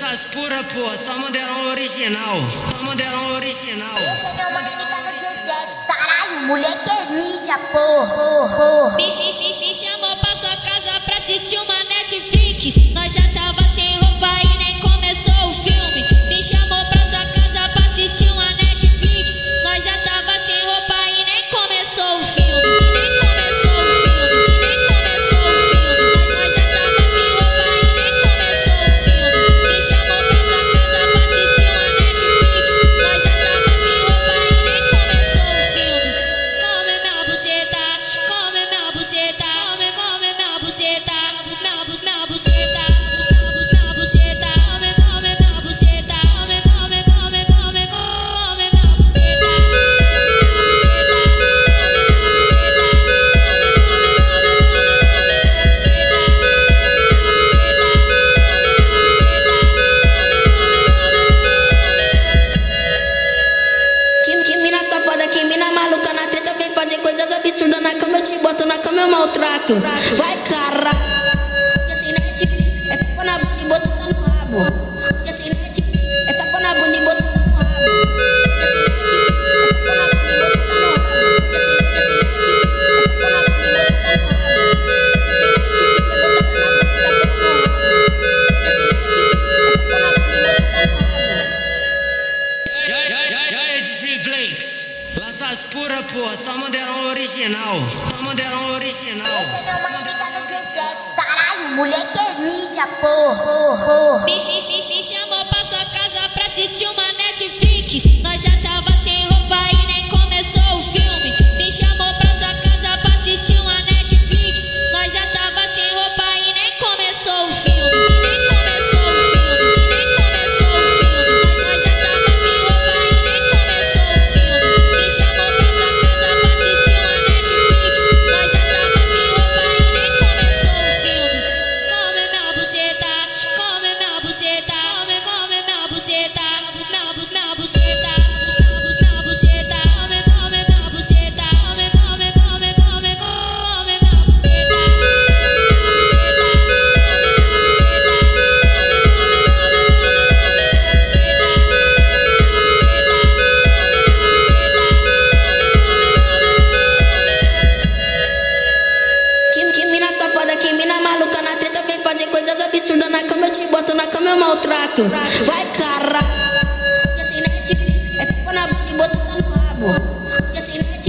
Lanças pura, pô, só modelão original. Só modelão original. Esse é meu mano MK do 17. Caralho, moleque é mídia, porra. Me chamou pra sua casa pra assistir uma Netflix. Nós já tava sem roupa e nem começou o filme. Me chamou pra sua casa pra assistir uma Netflix. Nós já tava sem roupa e nem começou o filme. Nem começou o filme, nem começou o filme. Nós já tava sem roupa e nem começou o filme. Me chamou pra sua casa pra assistir uma Netflix. Nós já tava sem roupa e nem começou o filme. Come minha buceta, come minha buceta, come minha buceta, minha buceta, minha buceta, minha buceta, come minha buceta, come minha buceta. Que mina safada, que mina maluca na treta, vem fazer coisas absurdas na cama, eu te boto na cama, eu maltrato. Vai, cara. Assim, Netflix, é tapa na bunda e botada no rabo. Assim, Netflix, é tapa na bunda e botada no rabo. Assim, Netflix, é tapa na bunda e botada no rabo. Assim, Netflix, é tapa na bunda e botada no rabo. Assim, Netflix, é botada na bunda e tapa no rabo. Assim, Netflix, é tapa na bunda e botada no rabo. E aí, DJ Blakes? Lanças pura, pô, só modelão original. Só modelão original. Esse é meu mano MK do 17. Caralho, moleque é mídia, porra. Me chamou pra sua casa pra assistir uma Netflix. Nós já tava sem roupa e nem começou o filme. Me chamou pra sua casa pra assistir uma Netflix. Nós já tava sem roupa e nem começou o filme. Nem começou o filme, nem começou o filme. Nós já tava sem roupa e nem começou o filme. Me chamou pra sua casa pra assistir uma Netflix. Nós já tava sem roupa e nem começou o filme. Come minha buceta, come minha buceta, come minha buceta, minha buceta, minha buceta, minha buceta, come minha buceta, come minha buceta. Que mina safada, que mina maluca na treta, vem fazer coisas absurdas na cama, eu te boto na cama, eu maltrato. Vai, cara. Assim, Netflix, é tapa na bunda e botada no rabo. Assim, Netflix,